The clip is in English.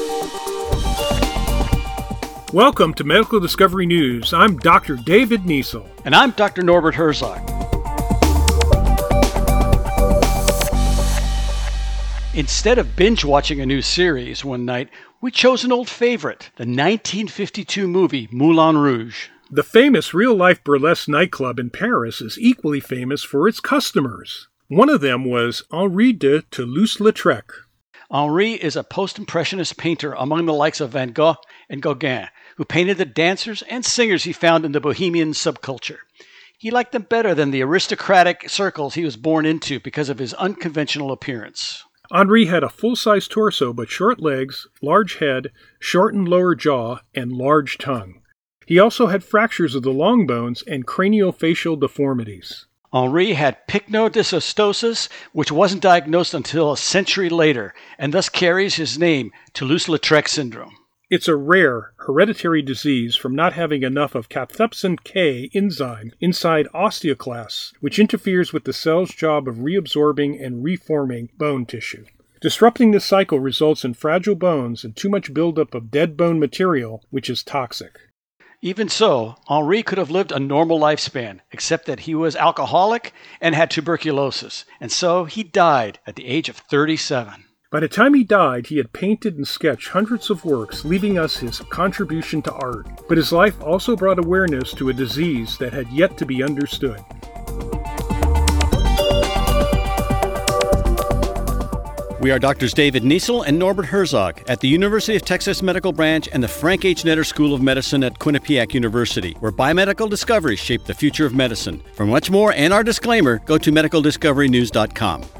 Welcome to Medical Discovery News. I'm Dr. David Niesel. And I'm Dr. Norbert Herzog. Instead of binge-watching a new series one night, we chose an old favorite, the 1952 movie Moulin Rouge. The famous real-life burlesque nightclub in Paris is equally famous for its customers. One of them was Henri de Toulouse-Lautrec. Henri is a post-impressionist painter among the likes of Van Gogh and Gauguin, who painted the dancers and singers he found in the bohemian subculture. He liked them better than the aristocratic circles he was born into because of his unconventional appearance. Henri had a full-size torso but short legs, large head, shortened lower jaw, and large tongue. He also had fractures of the long bones and craniofacial deformities. Henri had pycnodysostoses, which wasn't diagnosed until a century later, and thus carries his name, Toulouse-Lautrec syndrome. It's a rare, hereditary disease from not having enough of cathepsin K enzyme inside osteoclasts, which interferes with the cell's job of reabsorbing and reforming bone tissue. Disrupting this cycle results in fragile bones and too much buildup of dead bone material, which is toxic. Even so, Henri could have lived a normal lifespan, except that he was alcoholic and had tuberculosis, and so he died at the age of 37. By the time he died, he had painted and sketched hundreds of works, leaving us his contribution to art. But his life also brought awareness to a disease that had yet to be understood. We are Drs. David Niesel and Norbert Herzog at the University of Texas Medical Branch and the Frank H. Netter School of Medicine at Quinnipiac University, where biomedical discoveries shape the future of medicine. For much more and our disclaimer, go to medicaldiscoverynews.com.